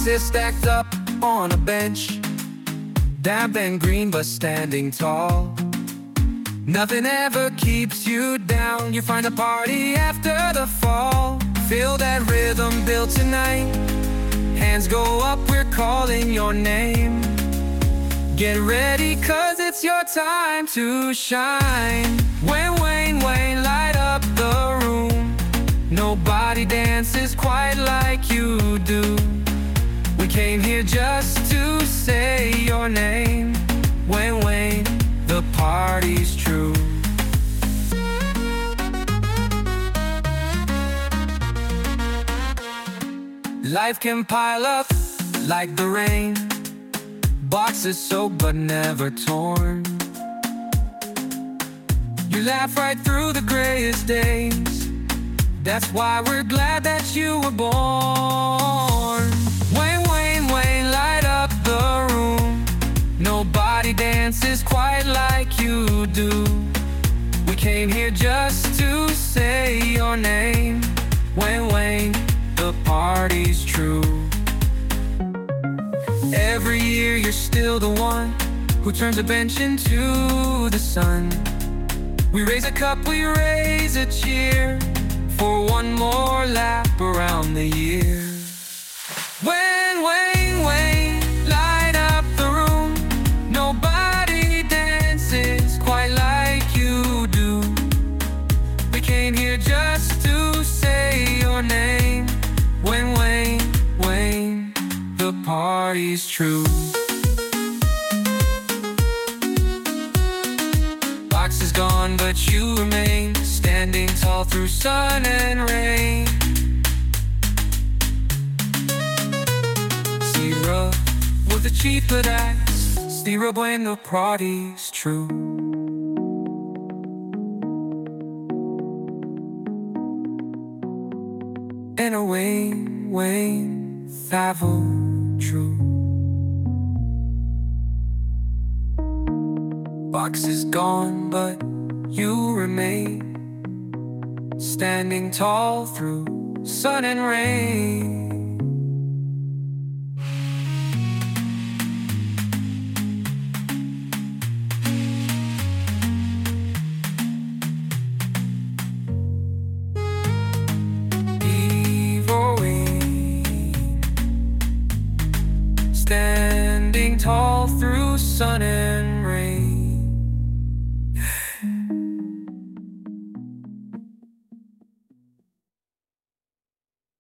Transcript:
boxes stacked up on a bench, damp and green but standing tall. Nothing ever keeps you down. You find a party after the fall. Feel that rhythm build tonight. Hands go up, we're calling your name. Get ready, cause it's your time to shine. When Wayne light up the room. Nobody dances quite like you do. We came here just to say your name. When Wayne, the party's true. Life can pile up like the rain. Boxes soaked but never torn. You laugh right through the grayest days. That's why we're glad that you were born. Wayne, light up the room. Nobody dances quite like you do. We came here just to say your name. Wayne, the party's true. Every year you're still the one who turns a bench into the sun. We raise a cup, we raise a cheer for one more lap around the year. When Wayne, light up the room. Nobody dances quite like you do. We came here just to say your name. When Wayne, the party's true. Box is gone, but you remain, standing tall through sun and rain. Sierra with a cheap but axe. Sierra when the party's true. And a Wayne, Favre true. Box is gone, but you remain, standing tall through sun and rain.